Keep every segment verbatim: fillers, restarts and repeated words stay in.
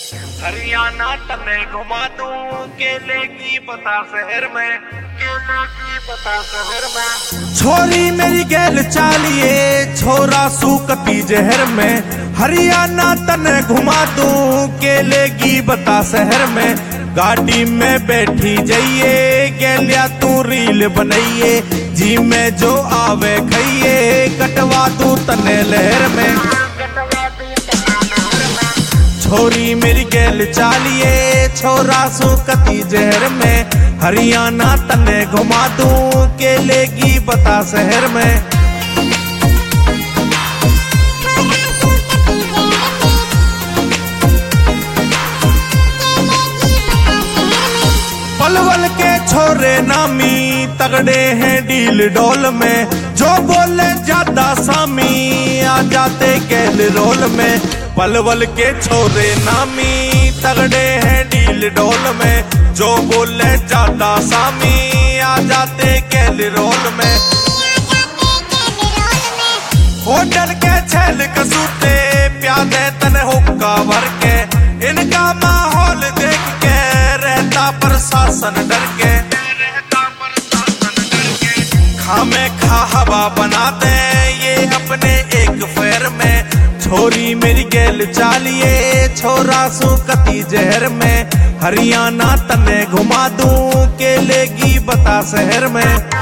हरियाणा तने घुमा दूं, केले की पता शहर में, केले की पता शहर में। छोरी मेरी गैल चालिए, छोरा सूकती जहर में। हरियाणा तने घुमा दूं, केले की बता शहर में। गाड़ी में बैठी जाइए, गैलिया तू रील बनाइए। जी में जो आवे खाइए, कटवा दूं तने लहर में। छोरी मेरी गैल चालिए, छोरा सूकती जहर में। हरियाणा तने घुमा दूं, केले की बता शहर में। पलवल के छोरे नामी, तगड़े हैं डील डोल में। जो बोले ज्यादा सामी, आ जाते गैल रोल में। पलवल के छोरे नामी, तगड़े हैं डील डोल में। जो बोले ज्यादा सामी, आ जाते गैल रोल में। होटल के छेल कसूते, प्यादे तन हुक्का भर के। इनका माहौल देख के रहता प्रशासन डर के। खामे खा हवा बनाते ये अपने एक फेर में। छोरी मेरी गैल चालिए, छोरा सूकती जहर में। हरियाणा तने घुमा दूं, केले की बता शहर में।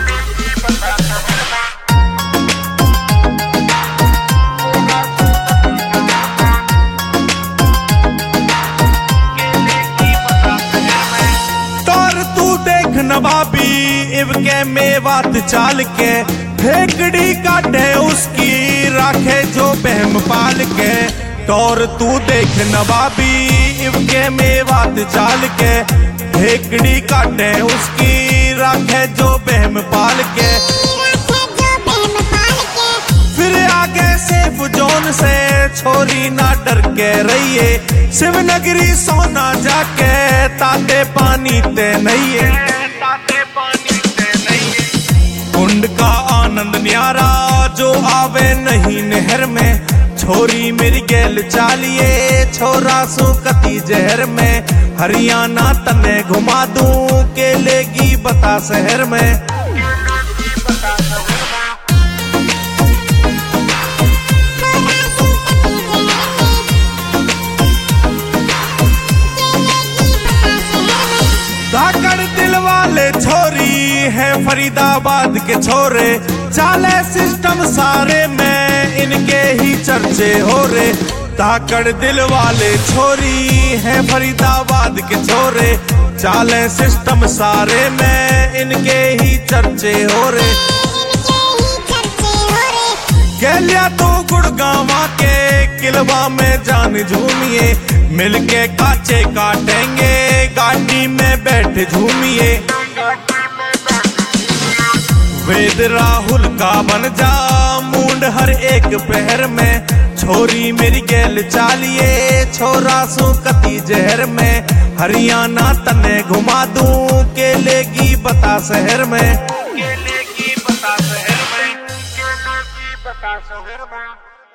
नवाबी इवके मेवात चाल के, फेकड़ी काटे उसकी, राखे जो बहम पाल के। तौर तू देख नवाबी इवके मेवात चाल के, फेकड़ी काटे उसकी, राखे जो बहम पाल के। फिर आगे सेफ जोन से छोरी ना डर के रहिए। शिवनगरी सोना जाके, ताते पानी ते नहीं कुंड का आनंद न्यारा, जो आवे नहीं नहर में। छोरी मेरी गैल चालिए, छोरा सूकती जहर में। हरियाणा तने घुमा दूं, केले की बता शहर में। धाकड़ दिल वाले छोरी है फरीदाबाद के छोरे। चाले सिस्टम सारे में, इनके ही चर्चे हो रे। धाकड़ दिल वाले छोरी है फरीदाबाद के छोरे। चाले सिस्टम सारे में, इनके ही चर्चे हो रे। गैलिया तो गुड़गावा के किलवा में जान झूमिए। मिलके काचे काटेंगे, गाड़ी में बैठ झूमिए। वेद राहुल का बन जा मूंड हर एक पहर में। छोरी मेरी गैल चालिए, छोरा सूकती जहर में। हरियाणा तने घुमा दूं, केले की बता शहर में। केले की बता शहर में, केले की बता शहर में।